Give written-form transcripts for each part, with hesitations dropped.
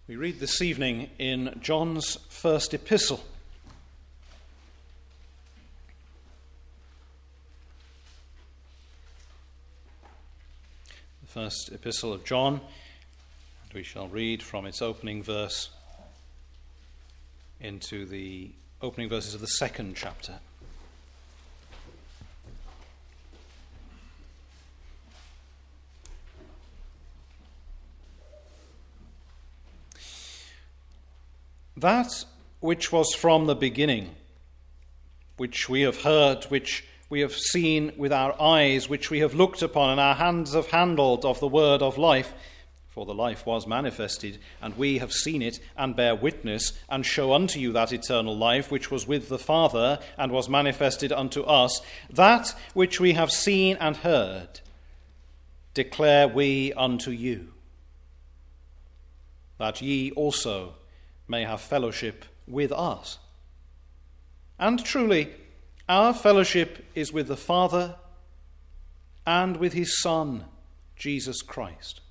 We read this evening in John's first epistle. The first epistle of John, and we shall read from its opening verse into the opening verses of the second chapter. That which was from the beginning, which we have heard, which we have seen with our eyes, which we have looked upon, and our hands have handled of the word of life. For the life was manifested, and we have seen it, and bear witness, and show unto you that eternal life, which was with the Father, and was manifested unto us. That which we have seen and heard, declare we unto you, that ye also may have fellowship with us. And truly, our fellowship is with the Father and with his Son, Jesus Christ.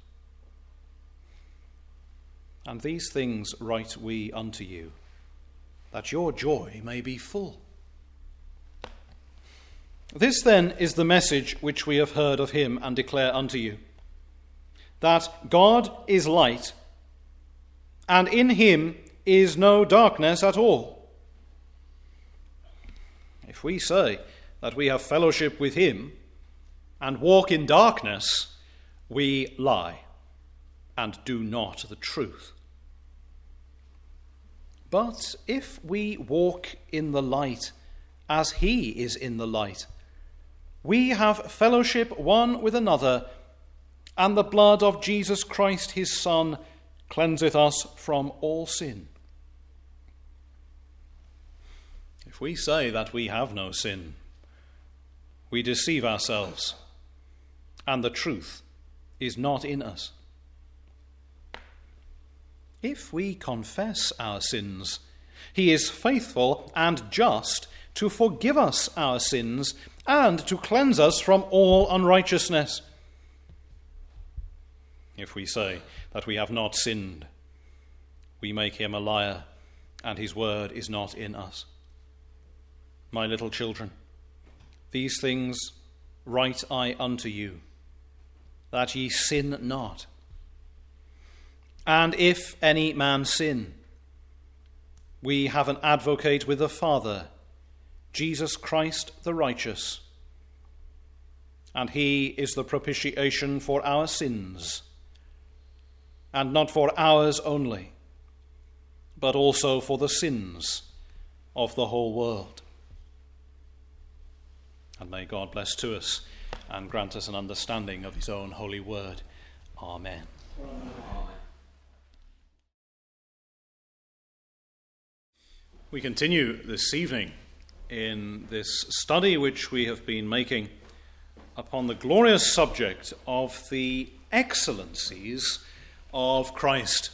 And these things write we unto you, that your joy may be full. This then is the message which we have heard of him and declare unto you, that God is light, and in him is no darkness at all. If we say that we have fellowship with him and walk in darkness, we lie and do not the truth. But if we walk in the light as he is in the light, we have fellowship one with another, and the blood of Jesus Christ his Son cleanseth us from all sin. If we say that we have no sin, we deceive ourselves, and the truth is not in us. If we confess our sins, he is faithful and just to forgive us our sins and to cleanse us from all unrighteousness. If we say that we have not sinned, we make him a liar, and his word is not in us. My little children, these things write I unto you, that ye sin not. And if any man sin, we have an advocate with the Father, Jesus Christ the righteous. And he is the propitiation for our sins, and not for ours only, but also for the sins of the whole world. And may God bless to us and grant us an understanding of his own holy word. Amen. Amen. We continue this evening in this study which we have been making upon the glorious subject of the excellencies of Christ.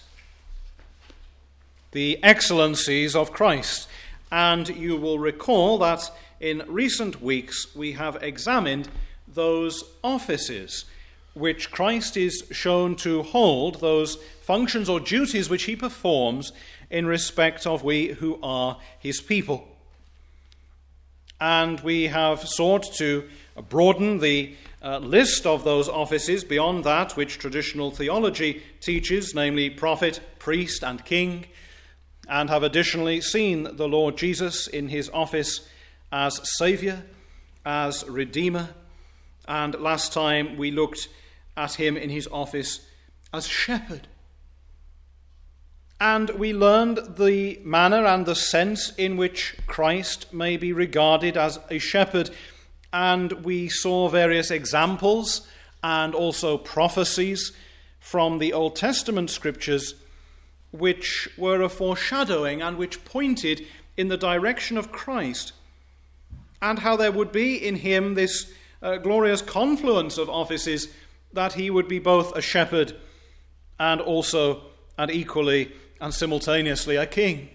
The excellencies of Christ. And you will recall that in recent weeks we have examined those offices which Christ is shown to hold, those functions or duties which he performs in respect of we who are his people. And we have sought to broaden the list of those offices beyond that which traditional theology teaches, namely prophet, priest, and king, and have additionally seen the Lord Jesus in his office as Saviour, as Redeemer, and last time we looked at him in his office as Shepherd. And we learned the manner and the sense in which Christ may be regarded as a shepherd, and we saw various examples and also prophecies from the Old Testament scriptures which were a foreshadowing and which pointed in the direction of Christ, and how there would be in him this glorious confluence of offices, that he would be both a shepherd and also and equally and simultaneously a king.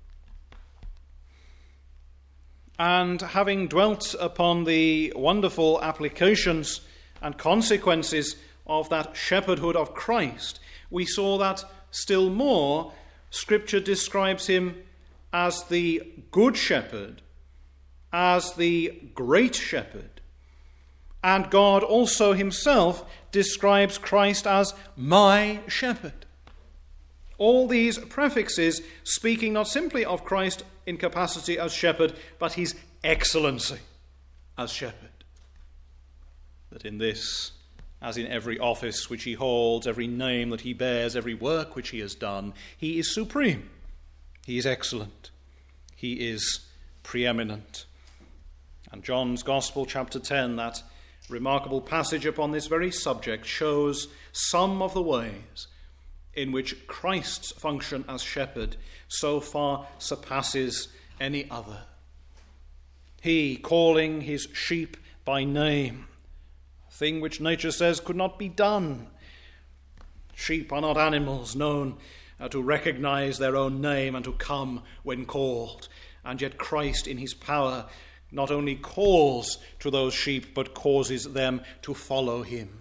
And having dwelt upon the wonderful applications and consequences of that shepherdhood of Christ, we saw that still more, Scripture describes him as the good shepherd, as the great shepherd. And God also himself describes Christ as my shepherd. All these prefixes speaking not simply of Christ in capacity as shepherd, but his excellency as shepherd. That in this, as in every office which he holds, every name that he bears, every work which he has done, he is supreme, he is excellent, he is preeminent. And John's Gospel, chapter 10, that remarkable passage upon this very subject, shows some of the ways in which Christ's function as shepherd so far surpasses any other. He calling his sheep by name, a thing which nature says could not be done. Sheep are not animals known to recognize their own name and to come when called. And yet Christ in his power not only calls to those sheep, but causes them to follow him.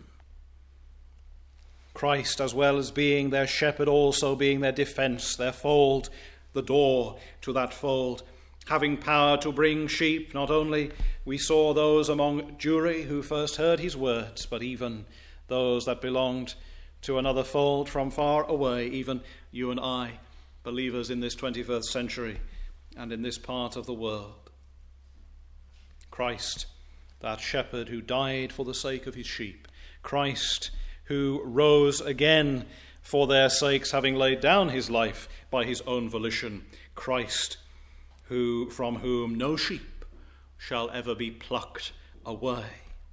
Christ, as well as being their shepherd, also being their defense, their fold, the door to that fold, having power to bring sheep. Not only we saw those among Jewry who first heard his words, but even those that belonged to another fold from far away, even you and I, believers in this 21st century and in this part of the world. Christ, that shepherd who died for the sake of his sheep. Christ, who rose again for their sakes, having laid down his life by his own volition. Christ, from whom no sheep shall ever be plucked away.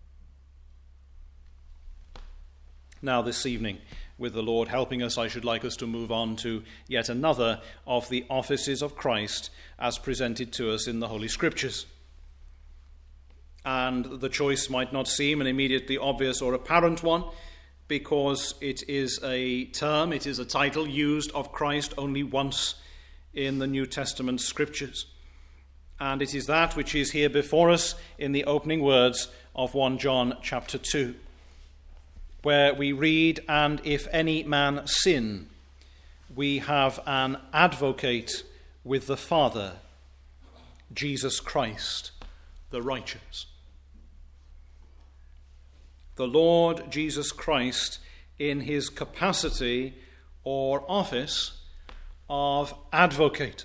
Now this evening, with the Lord helping us, I should like us to move on to yet another of the offices of Christ as presented to us in the Holy Scriptures. And the choice might not seem an immediately obvious or apparent one, because it is a term, it is a title used of Christ only once in the New Testament Scriptures. And it is that which is here before us in the opening words of 1 John chapter 2, where we read, "And if any man sin, we have an advocate with the Father, Jesus Christ, the righteous." The Lord Jesus Christ, in his capacity or office of advocate.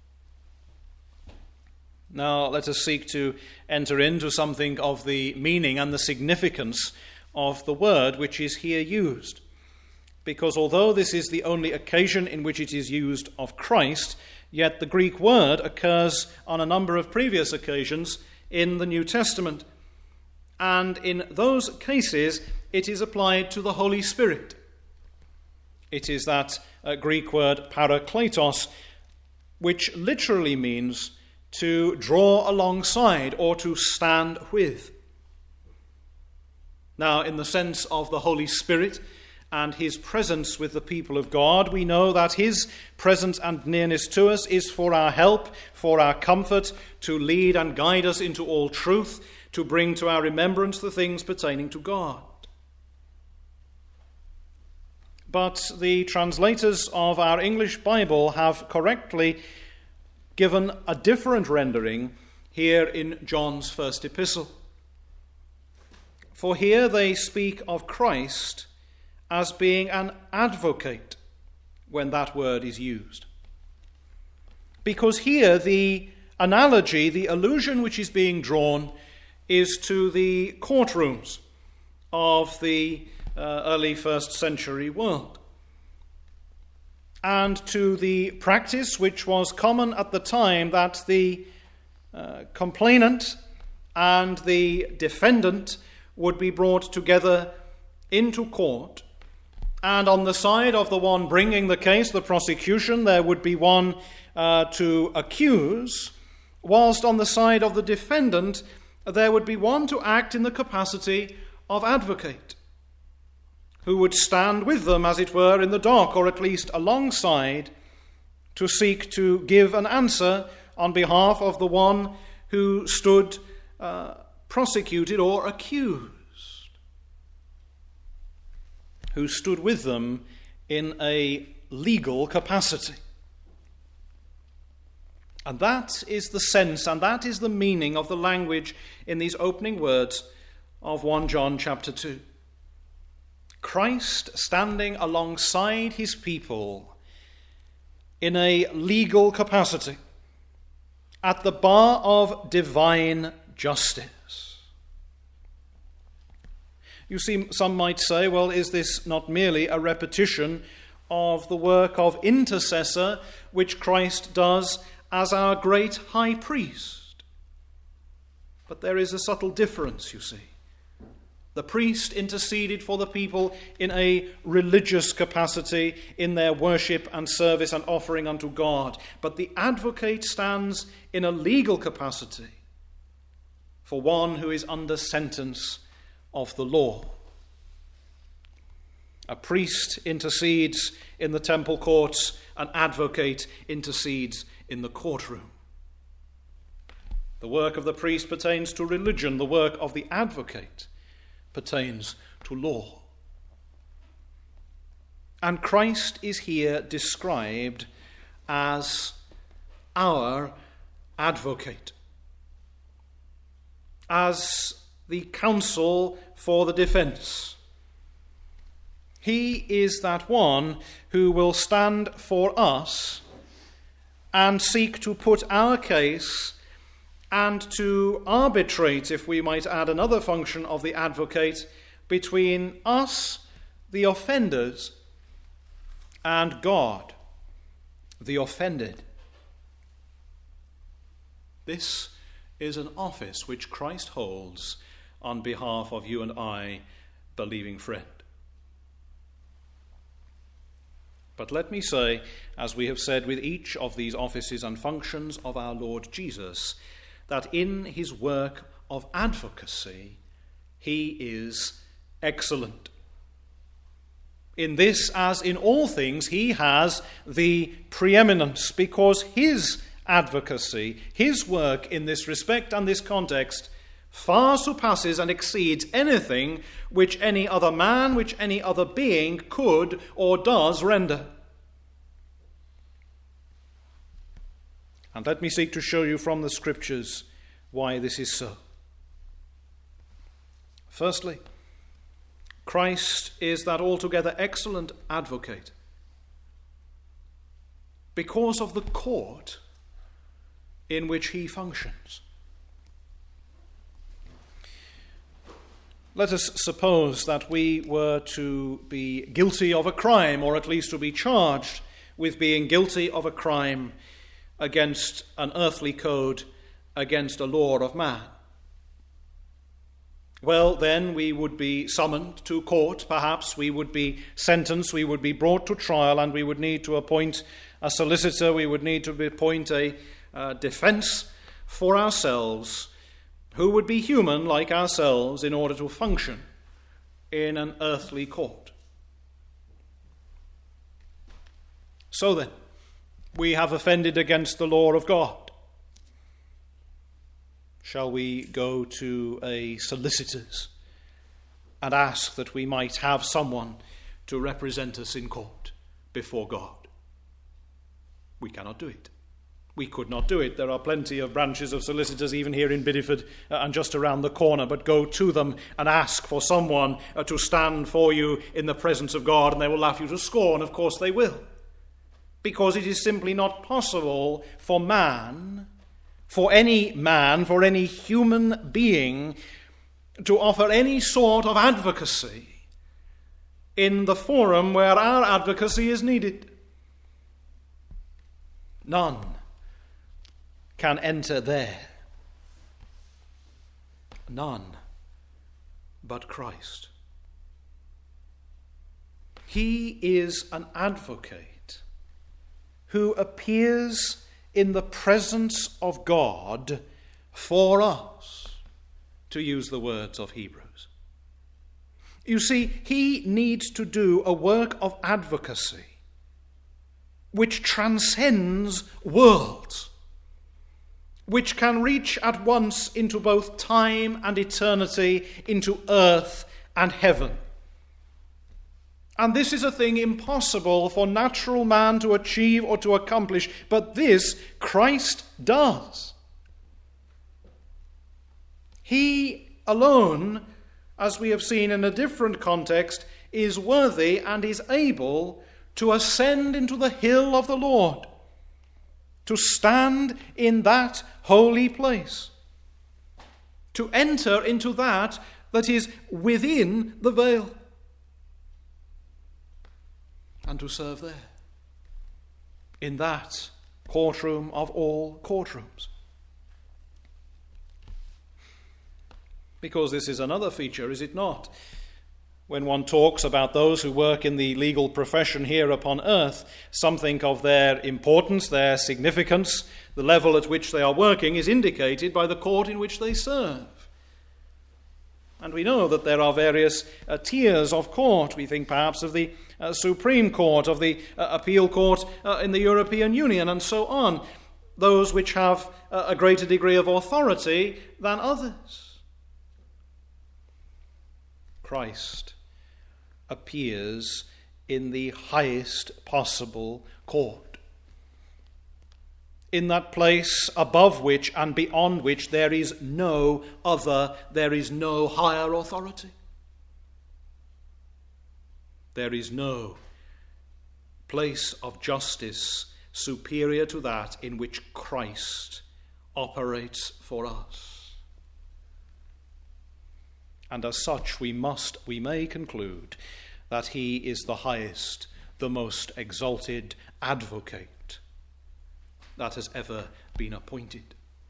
Now let us seek to enter into something of the meaning and the significance of the word which is here used. Because although this is the only occasion in which it is used of Christ, yet the Greek word occurs on a number of previous occasions in the New Testament. And in those cases, it is applied to the Holy Spirit. It is that Greek word parakletos, which literally means to draw alongside or to stand with. Now, in the sense of the Holy Spirit and his presence with the people of God, we know that his presence and nearness to us is for our help, for our comfort, to lead and guide us into all truth, to bring to our remembrance the things pertaining to God. But the translators of our English Bible have correctly given a different rendering here in John's first epistle. For here they speak of Christ as being an advocate when that word is used. Because here the analogy, the allusion which is being drawn is to the courtrooms of the early first century world, and to the practice which was common at the time, that the complainant and the defendant would be brought together into court, and on the side of the one bringing the case, the prosecution, there would be one to accuse, whilst on the side of the defendant there would be one to act in the capacity of advocate, who would stand with them, as it were, in the dock, or at least alongside, to seek to give an answer on behalf of the one who stood prosecuted or accused, who stood with them in a legal capacity. And that is the sense and that is the meaning of the language in these opening words of 1 John chapter 2. Christ standing alongside his people in a legal capacity at the bar of divine justice. You see, some might say, well, is this not merely a repetition of the work of intercessor which Christ does as our great high priest? But there is a subtle difference, you see. The priest interceded for the people in a religious capacity in their worship and service and offering unto God. But the advocate stands in a legal capacity for one who is under sentence of the law. A priest intercedes in the temple courts, an advocate intercedes in the courtroom. The work of the priest pertains to religion, the work of the advocate pertains to law. And Christ is here described as our advocate, as the counsel for the defense. He is that one who will stand for us and seek to put our case and to arbitrate, if we might add another function of the advocate, between us, the offenders, and God, the offended. This is an office which Christ holds on behalf of you and I, believing friend. But let me say, as we have said with each of these offices and functions of our Lord Jesus, that in his work of advocacy, he is excellent. In this, as in all things, he has the preeminence, because his advocacy, his work in this respect and this context, far surpasses and exceeds anything which any other man, which any other being could or does render. And let me seek to show you from the Scriptures why this is so. Firstly, Christ is that altogether excellent advocate because of the court in which he functions. Let us suppose that we were to be guilty of a crime, or at least to be charged with being guilty of a crime against an earthly code, against a law of man. Well, then we would be summoned to court, perhaps we would be sentenced, we would be brought to trial, and we would need to appoint a solicitor, we would need to appoint a defense for ourselves, who would be human like ourselves in order to function in an earthly court. So then, we have offended against the law of God. Shall we go to a solicitor's and ask that we might have someone to represent us in court before God? We cannot do it. We could not do it. There are plenty of branches of solicitors even here in Bideford and just around the corner, but go to them and ask for someone to stand for you in the presence of God, and they will laugh you to scorn. Of course they will. Because it is simply not possible for any human being, to offer any sort of advocacy in the forum where our advocacy is needed. None can enter there. None but Christ. He is an advocate who appears in the presence of God for us, to use the words of Hebrews. You see, he needs to do a work of advocacy which transcends worlds, which can reach at once into both time and eternity, into earth and heaven. And this is a thing impossible for natural man to achieve or to accomplish, but this Christ does. He alone, as we have seen in a different context, is worthy and is able to ascend into the hill of the Lord, to stand in that holy place, to enter into that is within the veil, and to serve there, in that courtroom of all courtrooms. Because this is another feature, is it not? When one talks about those who work in the legal profession here upon earth, some think of their importance, their significance. The level at which they are working is indicated by the court in which they serve. And we know that there are various tiers of court. We think perhaps of the Supreme Court, of the Appeal Court in the European Union, and so on. Those which have a greater degree of authority than others. Christ appears in the highest possible court, in that place above which and beyond which there is no higher authority. There is no place of justice superior to that in which Christ operates for us. And as such, we may conclude that he is the highest, the most exalted advocate that has ever been appointed.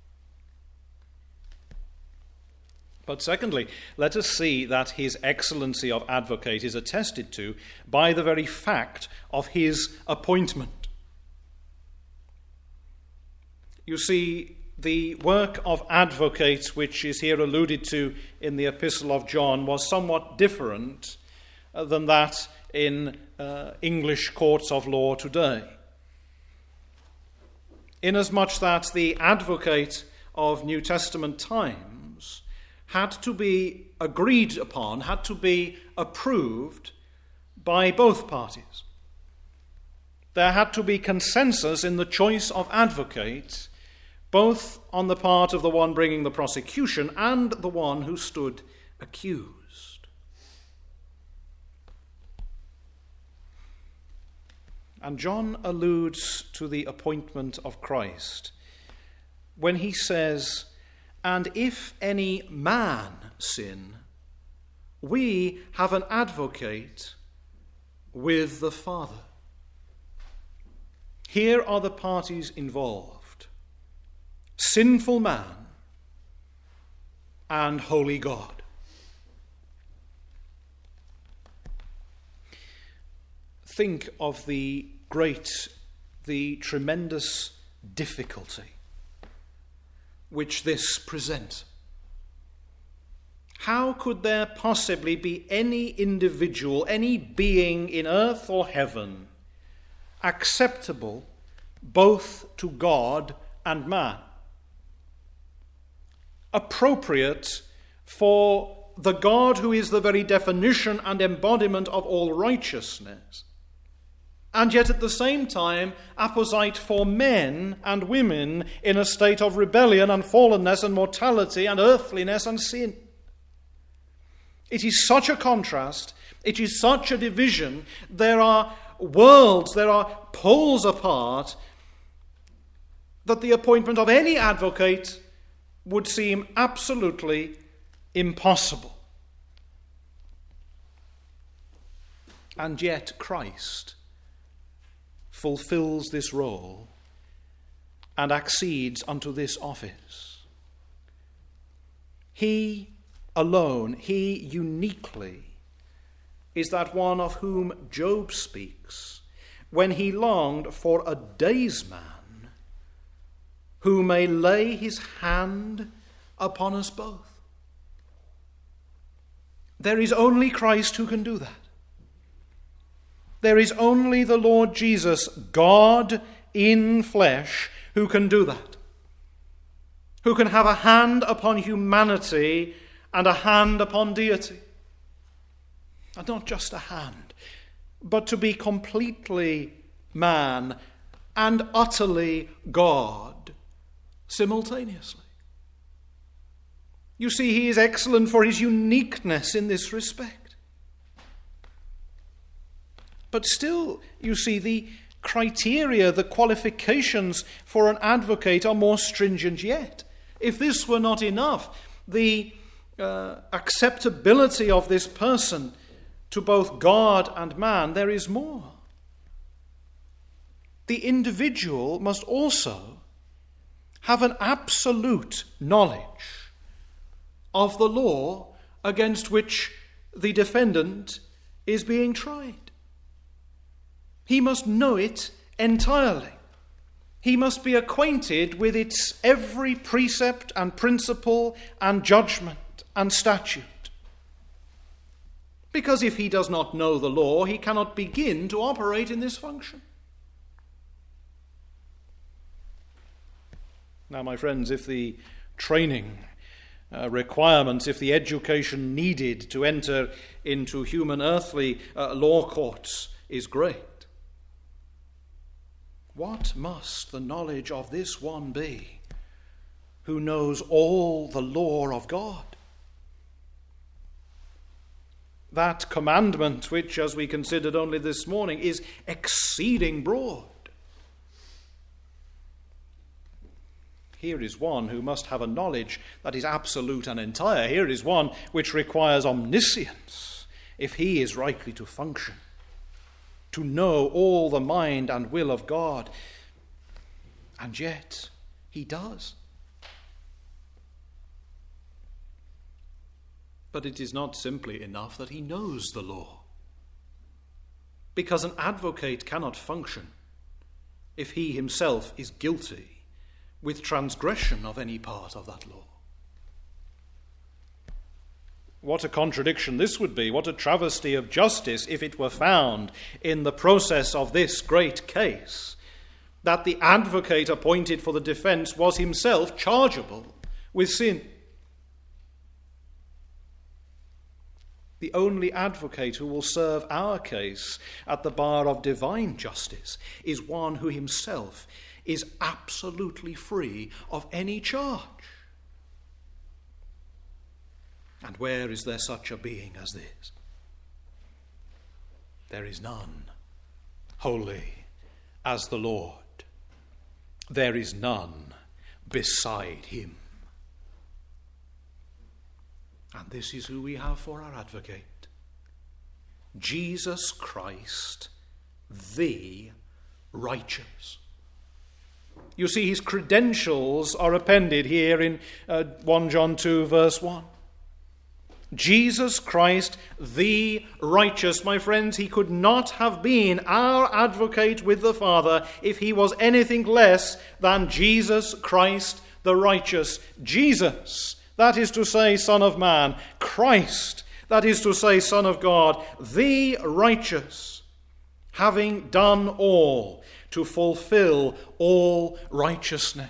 But secondly, let us see that his excellency of advocate is attested to by the very fact of his appointment. You see, the work of advocate, which is here alluded to in the Epistle of John, was somewhat different than that in English courts of law today. Inasmuch that the advocate of New Testament times had to be agreed upon, had to be approved by both parties. There had to be consensus in the choice of advocate, both on the part of the one bringing the prosecution and the one who stood accused. And John alludes to the appointment of Christ when he says, "And if any man sin, we have an advocate with the Father." Here are the parties involved: sinful man and holy God. Think of the tremendous difficulty which this presents. How could there possibly be any individual, any being in earth or heaven, acceptable both to God and man, appropriate for the God who is the very definition and embodiment of all righteousness, and yet at the same time apposite for men and women in a state of rebellion and fallenness and mortality and earthliness and sin? It is such a contrast, it is such a division, there are worlds, there are poles apart, that the appointment of any advocate would seem absolutely impossible. And yet Christ fulfills this role and accedes unto this office. He alone, he uniquely, is that one of whom Job speaks when he longed for a daysman who may lay his hand upon us both. There is only Christ who can do that. There is only the Lord Jesus, God in flesh, who can do that. Who can have a hand upon humanity and a hand upon deity. And not just a hand, but to be completely man and utterly God simultaneously. You see, he is excellent for his uniqueness in this respect. But still, you see, the criteria, the qualifications for an advocate are more stringent yet. If this were not enough, the acceptability of this person to both God and man, there is more. The individual must also have an absolute knowledge of the law against which the defendant is being tried. He must know it entirely. He must be acquainted with its every precept and principle and judgment and statute. Because if he does not know the law, he cannot begin to operate in this function. Now, my friends, if the training requirements, if the education needed to enter into human earthly law courts is great, what must the knowledge of this one be who knows all the law of God? That commandment, which, as we considered only this morning, is exceeding broad. Here is one who must have a knowledge that is absolute and entire. Here is one which requires omniscience, if he is rightly to function, to know all the mind and will of God. And yet, he does. But it is not simply enough that he knows the law, because an advocate cannot function if he himself is guilty with transgression of any part of that law. What a contradiction this would be, what a travesty of justice if it were found in the process of this great case that the advocate appointed for the defense was himself chargeable with sin. The only advocate who will serve our case at the bar of divine justice is one who himself is absolutely free of any charge. And where is there such a being as this? There is none holy as the Lord. There is none beside him. And this is who we have for our advocate: Jesus Christ, the righteous. You see, his credentials are appended here in 1 John 2, verse 1. Jesus Christ, the righteous. My friends, he could not have been our advocate with the Father if he was anything less than Jesus Christ, the righteous. Jesus, that is to say, Son of Man. Christ, that is to say, Son of God. The righteous, having done all to fulfill all righteousness.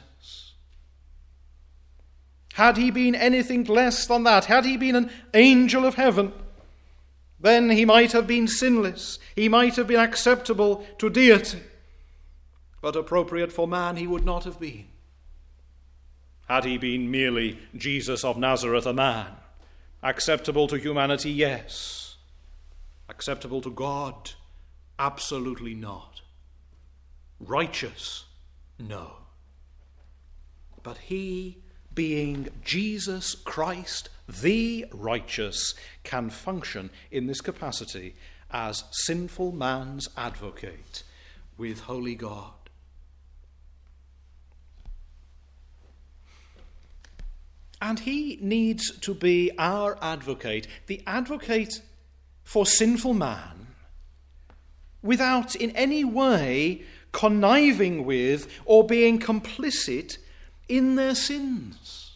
Had he been anything less than that, had he been an angel of heaven, then he might have been sinless. He might have been acceptable to deity. But appropriate for man he would not have been. Had he been merely Jesus of Nazareth, a man, acceptable to humanity, yes. Acceptable to God, absolutely not. Righteous, no. But he, being Jesus Christ, the righteous, can function in this capacity as sinful man's advocate with holy God. And he needs to be our advocate, the advocate for sinful man, without in any way conniving with or being complicit in their sins.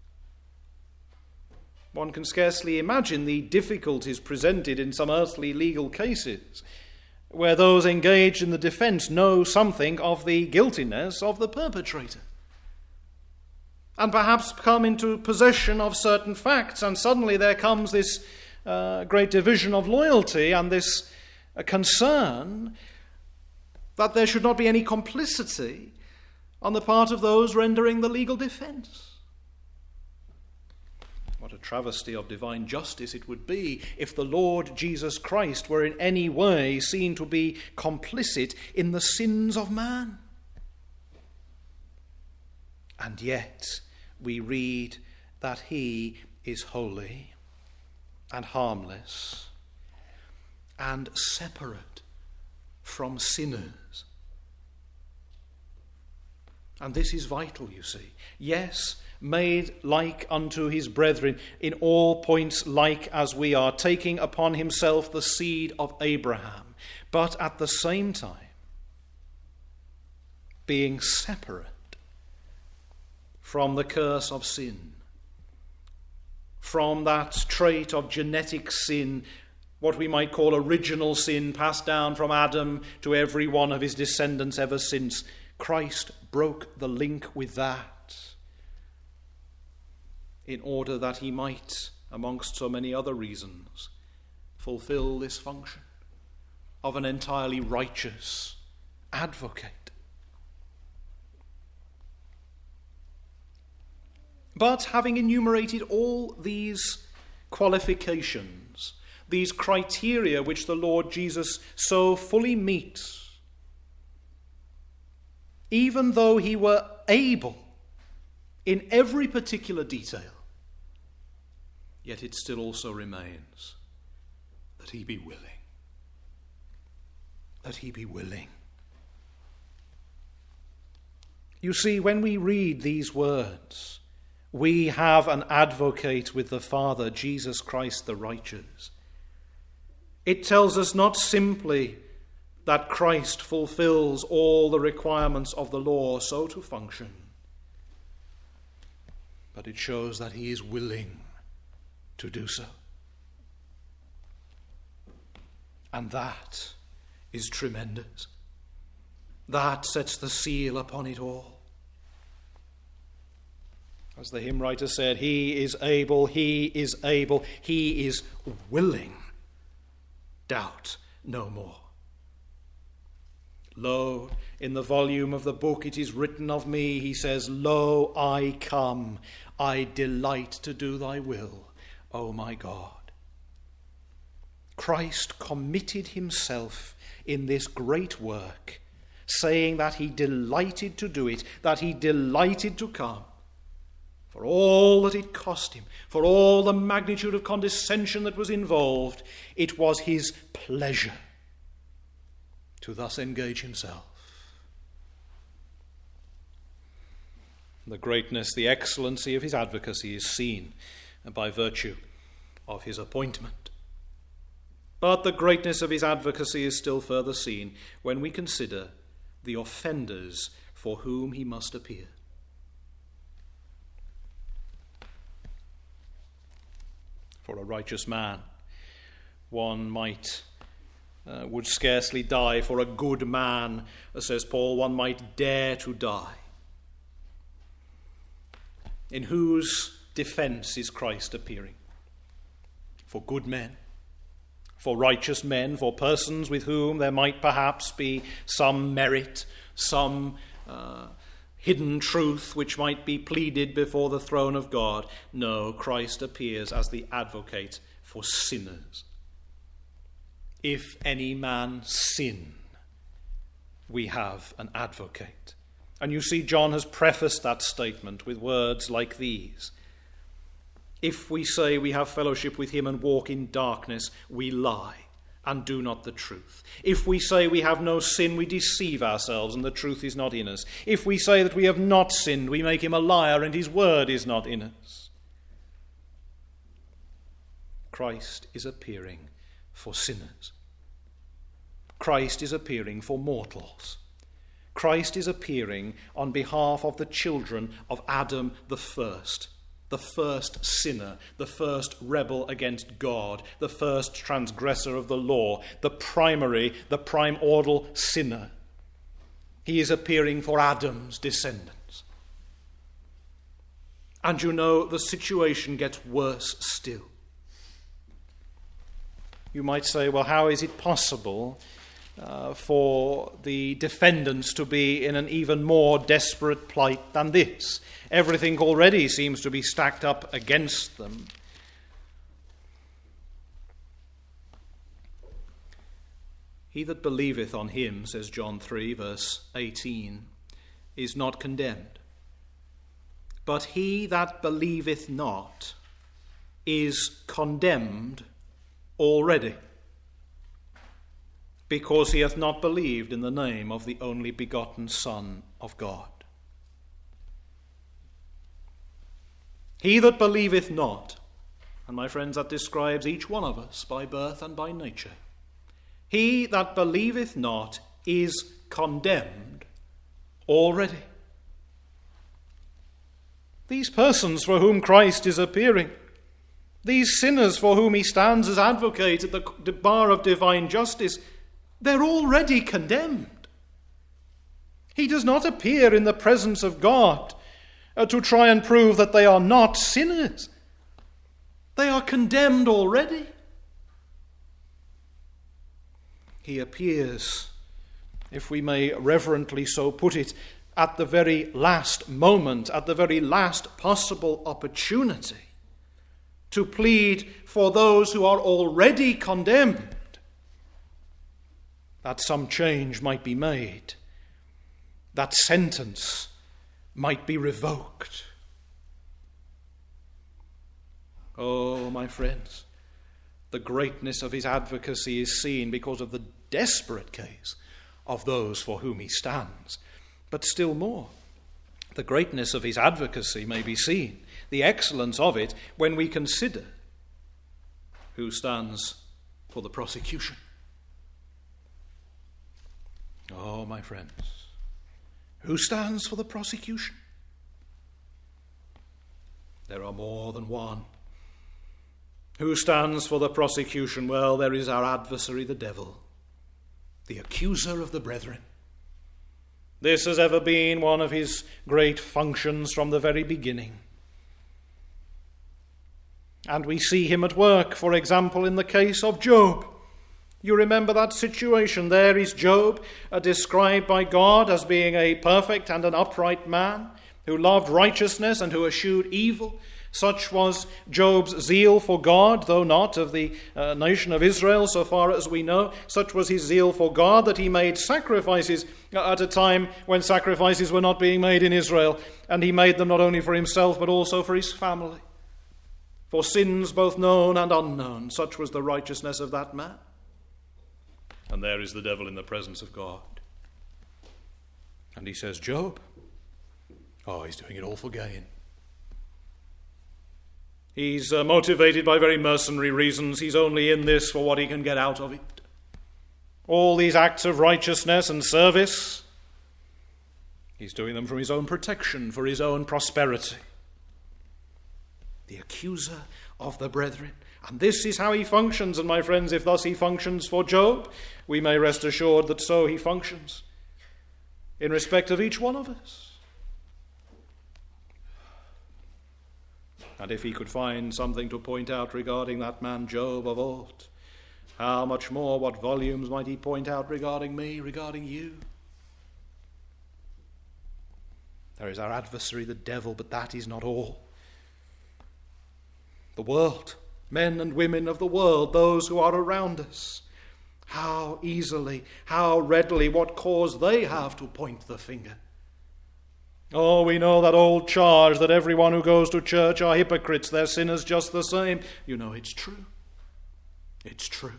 One can scarcely imagine the difficulties presented in some earthly legal cases where those engaged in the defense know something of the guiltiness of the perpetrator and perhaps come into possession of certain facts, and suddenly there comes this great division of loyalty and this a concern that there should not be any complicity on the part of those rendering the legal defense. What a travesty of divine justice it would be if the Lord Jesus Christ were in any way seen to be complicit in the sins of man. And yet we read that he is holy and harmless and separate from sinners. And this is vital, you see. Yes, made like unto his brethren, in all points like as we are, taking upon himself the seed of Abraham, but at the same time being separate from the curse of sin, from that trait of genetic sin, what we might call original sin, passed down from Adam to every one of his descendants ever since. Christ broke the link with that in order that he might, amongst so many other reasons, fulfill this function of an entirely righteous advocate. But having enumerated all these qualifications, these criteria which the Lord Jesus so fully meets, even though he were able in every particular detail, yet it still also remains that he be willing. That he be willing. You see, when we read these words, we have an advocate with the Father, Jesus Christ the righteous. It tells us not simply that Christ fulfills all the requirements of the law so to function, but it shows that he is willing to do so. And that is tremendous. That sets the seal upon it all. As the hymn writer said, he is able, he is able, he is willing. Doubt no more. Lo, in the volume of the book it is written of me, he says, Lo, I come, I delight to do thy will, O my God. Christ committed himself in this great work, saying that he delighted to do it, that he delighted to come. For all that it cost him, for all the magnitude of condescension that was involved, it was his pleasure to thus engage himself. The greatness, the excellency of his advocacy is seen by virtue of his appointment. But the greatness of his advocacy is still further seen when we consider the offenders for whom he must appear. For a righteous man, one would scarcely die. For a good man, says Paul, one might dare to die. In whose defense is Christ appearing? For good men, for righteous men, for persons with whom there might perhaps be some merit, some hidden truth which might be pleaded before the throne of God. No, Christ appears as the advocate for sinners. If any man sin, we have an advocate. And you see, John has prefaced that statement with words like these. If we say we have fellowship with him and walk in darkness, we lie and do not the truth. If we say we have no sin, we deceive ourselves and the truth is not in us. If we say that we have not sinned, we make him a liar and his word is not in us. Christ is appearing for sinners. Christ is appearing for mortals. Christ is appearing on behalf of the children of Adam the first sinner, the first rebel against God, the first transgressor of the law, the primordial sinner. He is appearing for Adam's descendants. And you know, the situation gets worse still. You might say, well, how is it possible for the defendants to be in an even more desperate plight than this? Everything already seems to be stacked up against them. He that believeth on him, says John 3, verse 18, is not condemned. But he that believeth not is condemned already, because he hath not believed in the name of the only begotten Son of God. He that believeth not, and my friends, that describes each one of us by birth and by nature. He that believeth not is condemned already. These persons for whom Christ is appearing, these sinners for whom he stands as advocate at the bar of divine justice, they're already condemned. He does not appear in the presence of God to try and prove that they are not sinners. They are condemned already. He appears, if we may reverently so put it, at the very last moment, at the very last possible opportunity, to plead for those who are already condemned, that some change might be made, that sentence might be revoked. Oh, my friends, the greatness of his advocacy is seen because of the desperate case of those for whom he stands. But still more, the greatness of his advocacy may be seen, the excellence of it, when we consider who stands for the prosecution. Oh, my friends, who stands for the prosecution? There are more than one. Who stands for the prosecution? Well, there is our adversary, the devil, the accuser of the brethren. This has ever been one of his great functions from the very beginning. And we see him at work, for example, in the case of Job. You remember that situation. There is Job, described by God as being a perfect and an upright man, who loved righteousness and who eschewed evil. Such was Job's zeal for God, though not of the nation of Israel, so far as we know. Such was his zeal for God that he made sacrifices at a time when sacrifices were not being made in Israel. And he made them not only for himself, but also for his family, for sins both known and unknown. Such was the righteousness of that man. And there is the devil in the presence of God. And he says, Job, he's doing it all for gain. He's motivated by very mercenary reasons. He's only in this for what he can get out of it. All these acts of righteousness and service, he's doing them for his own protection, for his own prosperity. The accuser of the brethren. And this is how he functions. And my friends, if thus he functions for Job, we may rest assured that so he functions in respect of each one of us. And if he could find something to point out regarding that man Job of old, how much more, what volumes might he point out regarding me, regarding you? There is our adversary, the devil, but that is not all. The world, men and women of the world, those who are around us, how easily, how readily, what cause they have to point the finger. Oh, we know that old charge that everyone who goes to church are hypocrites, they're sinners just the same. You know it's true. It's true.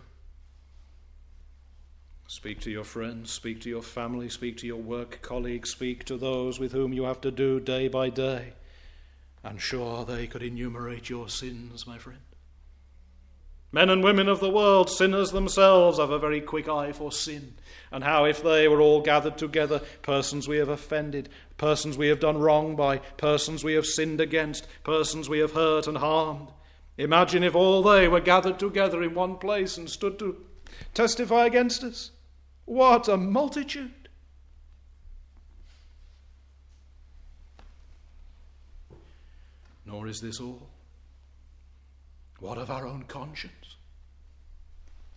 Speak to your friends, speak to your family, speak to your work colleagues, speak to those with whom you have to do day by day. And sure, they could enumerate your sins, my friend. Men and women of the world, sinners themselves, have a very quick eye for sin. And how if they were all gathered together, persons we have offended, persons we have done wrong by, persons we have sinned against, persons we have hurt and harmed. Imagine if all they were gathered together in one place and stood to testify against us. What a multitude! Nor is this all. What of our own conscience?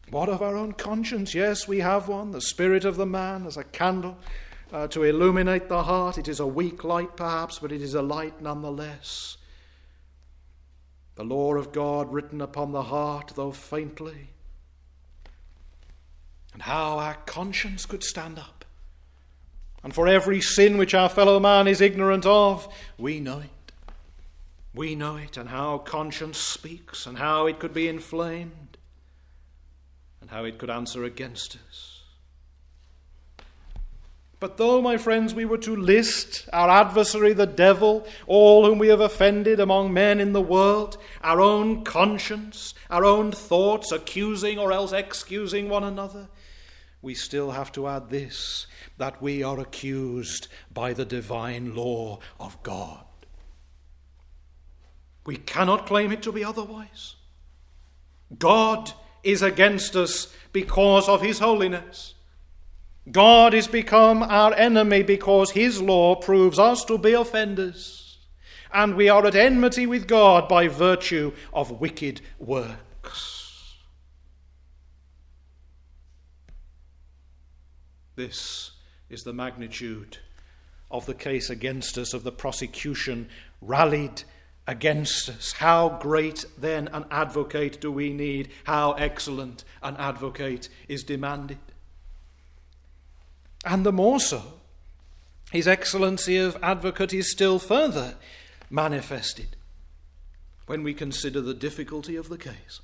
What of our own conscience? Yes, we have one. The spirit of the man as a candle to illuminate the heart. It is a weak light perhaps, but it is a light nonetheless. The law of God written upon the heart, though faintly. And how our conscience could stand up. And for every sin which our fellow man is ignorant of, we know it. We know it, and how conscience speaks, and how it could be inflamed, and how it could answer against us. But though, my friends, we were to list our adversary, the devil, all whom we have offended among men in the world, our own conscience, our own thoughts, accusing or else excusing one another, we still have to add this, that we are accused by the divine law of God. We cannot claim it to be otherwise. God is against us because of his holiness. God is become our enemy because his law proves us to be offenders. And we are at enmity with God by virtue of wicked works. This is the magnitude of the case against us, of the prosecution rallied against us. How great then an advocate do we need? How excellent an advocate is demanded. And the more so, his excellency of advocate is still further manifested when we consider the difficulty of the case.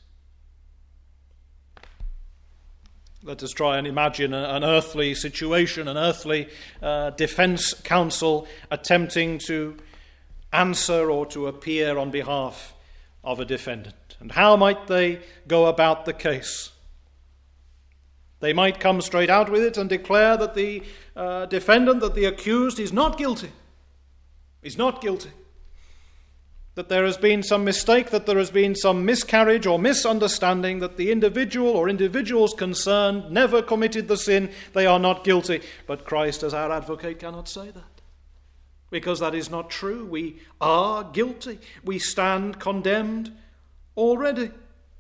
Let us try and imagine an earthly situation, an earthly defense counsel attempting to answer or to appear on behalf of a defendant. And how might they go about the case? They might come straight out with it and declare that the defendant, that the accused, is not guilty. Is not guilty. That there has been some mistake, that there has been some miscarriage or misunderstanding, that the individual or individuals concerned never committed the sin, they are not guilty. But Christ as our advocate cannot say that. Because that is not true. We are guilty. We stand condemned already.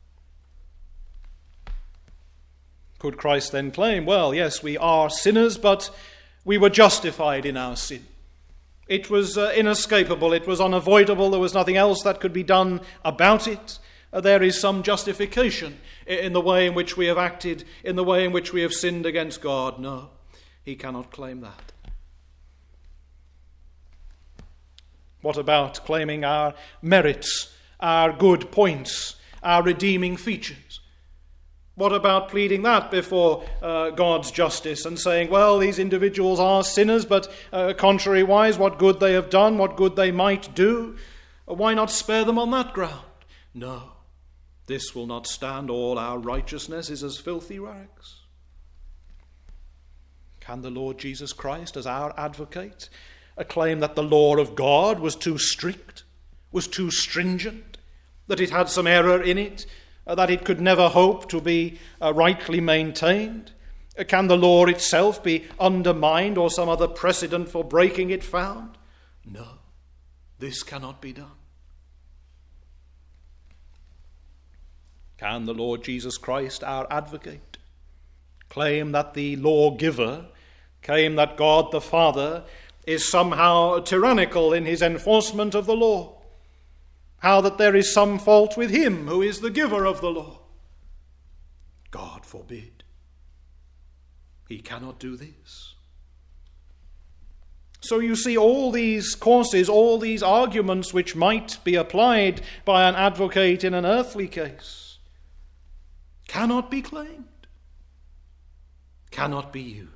Could Christ then claim, well, yes, we are sinners, but we were justified in our sin. It was inescapable. It was unavoidable. There was nothing else that could be done about it. There is some justification in the way in which we have acted, in the way in which we have sinned against God. No, he cannot claim that. What about claiming our merits, our good points, our redeeming features? What about pleading that before God's justice and saying, well, these individuals are sinners, but contrariwise, what good they have done, what good they might do, why not spare them on that ground? No, this will not stand. All our righteousness is as filthy rags. Can the Lord Jesus Christ, as our advocate, claim that the law of God was too strict, was too stringent, that it had some error in it, that it could never hope to be rightly maintained? Can the law itself be undermined or some other precedent for breaking it found? No, this cannot be done. Can the Lord Jesus Christ, our advocate, claim that the lawgiver, claim that God the Father is somehow tyrannical in his enforcement of the law? How that there is some fault with him who is the giver of the law? God forbid. He cannot do this. So you see, all these courses, all these arguments which might be applied by an advocate in an earthly case cannot be claimed, cannot be used.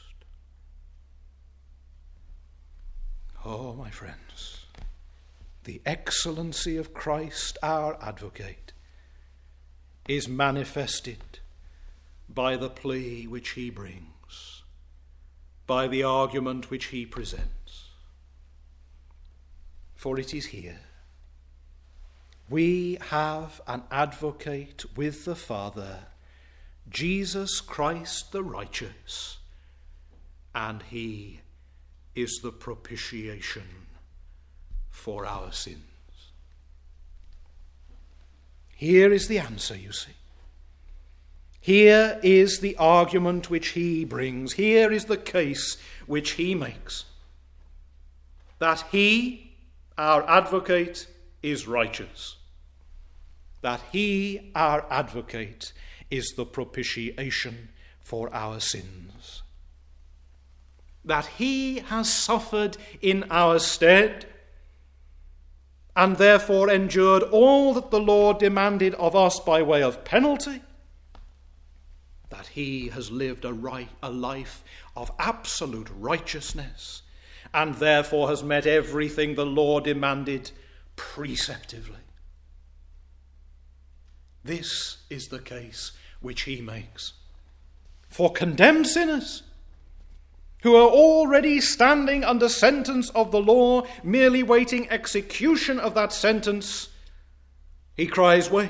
Oh, my friends, the excellency of Christ, our advocate, is manifested by the plea which he brings, by the argument which he presents. For it is here: we have an advocate with the Father, Jesus Christ the righteous, and he is the propitiation for our sins. Here is the answer, you see. Here is the argument which he brings. Here is the case which he makes. That he, our advocate, is righteous. That he, our advocate, is the propitiation for our sins. That he has suffered in our stead, and therefore endured all that the law demanded of us by way of penalty. That he has lived a life of absolute righteousness, and therefore has met everything the law demanded preceptively. This is the case which he makes for condemned sinners who are already standing under sentence of the law, merely waiting execution of that sentence. He cries, "Wait,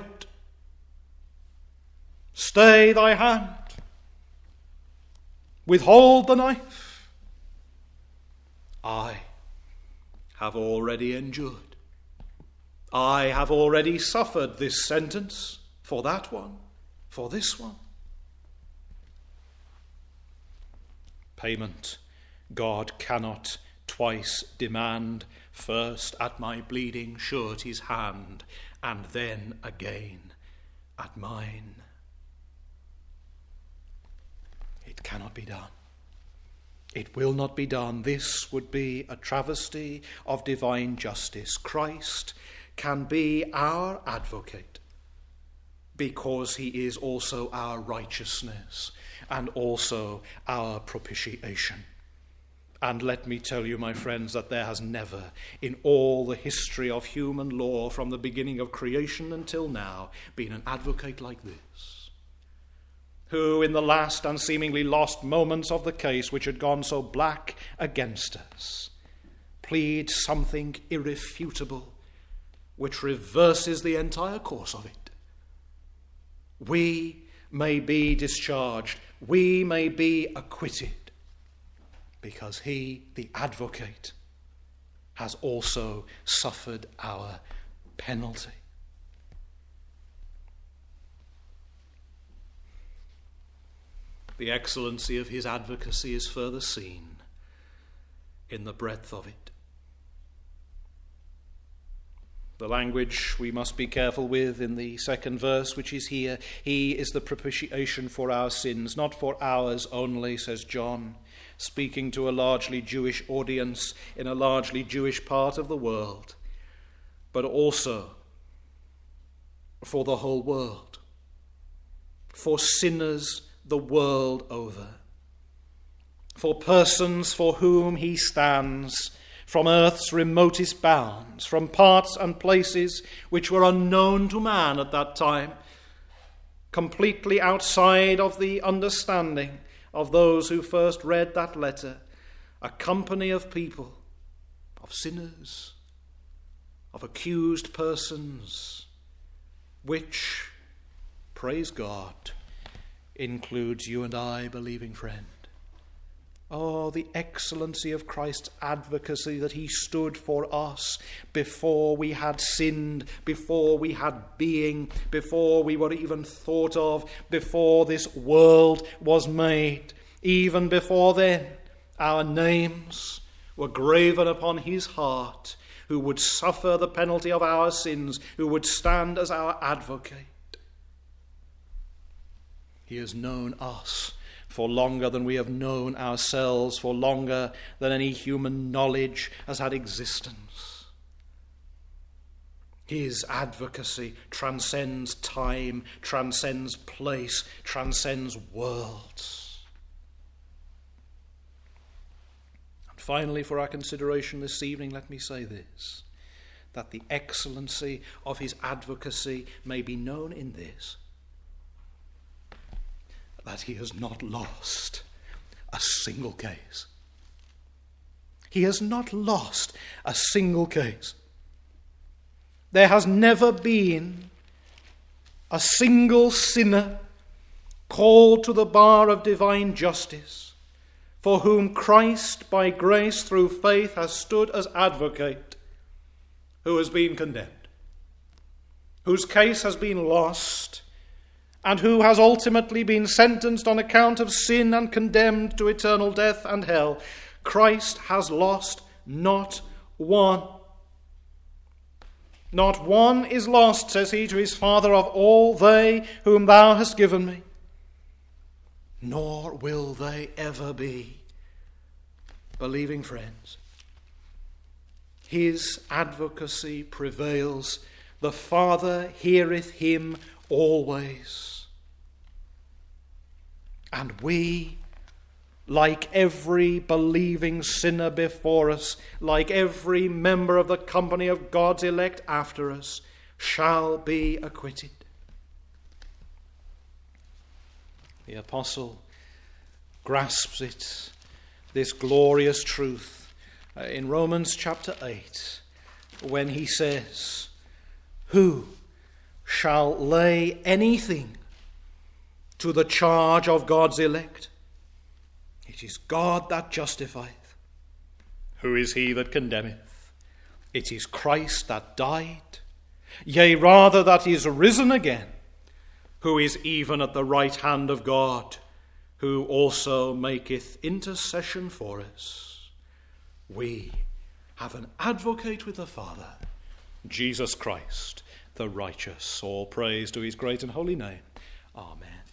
stay thy hand, withhold the knife. I have already endured. I have already suffered this sentence for that one, for this one." Payment God cannot twice demand, first at my bleeding surety's hand, and then again at mine. It cannot be done. It will not be done. This would be a travesty of divine justice. Christ can be our advocate because he is also our righteousness and also our propitiation. And let me tell you, my friends, that there has never, in all the history of human law, from the beginning of creation until now, been an advocate like this, who in the last and seemingly lost moments of the case which had gone so black against us, pleads something irrefutable which reverses the entire course of it. We may be discharged, we may be acquitted, because he, the advocate, has also suffered our penalty. The excellency of his advocacy is further seen in the breadth of it. The language we must be careful with in the second verse, which is here, he is the propitiation for our sins, not for ours only, says John, speaking to a largely Jewish audience in a largely Jewish part of the world, but also for the whole world, for sinners the world over, for persons for whom he stands from earth's remotest bounds, from parts and places which were unknown to man at that time, completely outside of the understanding of those who first read that letter, a company of people, of sinners, of accused persons, which, praise God, includes you and I, believing friend. Oh, the excellency of Christ's advocacy, that he stood for us before we had sinned, before we had being, before we were even thought of, before this world was made. Even before then, our names were graven upon his heart, who would suffer the penalty of our sins, who would stand as our advocate. He has known us for longer than we have known ourselves, for longer than any human knowledge has had existence. His advocacy transcends time, transcends place, transcends worlds. And finally, for our consideration this evening, let me say this, that the excellency of his advocacy may be known in this, that he has not lost a single case. He has not lost a single case. There has never been a single sinner called to the bar of divine justice, for whom Christ, by grace through faith, has stood as advocate, who has been condemned, whose case has been lost, and who has ultimately been sentenced on account of sin and condemned to eternal death and hell, Christ has lost not one. Not one is lost, says he to his Father, of all they whom thou hast given me. Nor will they ever be. Believing friends, his advocacy prevails. The Father heareth him always. And we, like every believing sinner before us, like every member of the company of God's elect after us, shall be acquitted. The apostle grasps it, this glorious truth, in Romans chapter 8, when he says, "Who shall lay anything to the charge of God's elect? It is God that justifieth. Who is he that condemneth? It is Christ that died, yea, rather that is risen again, who is even at the right hand of God, who also maketh intercession for us. We have an advocate with the Father, Jesus Christ, the righteous." All praise to his great and holy name. Amen.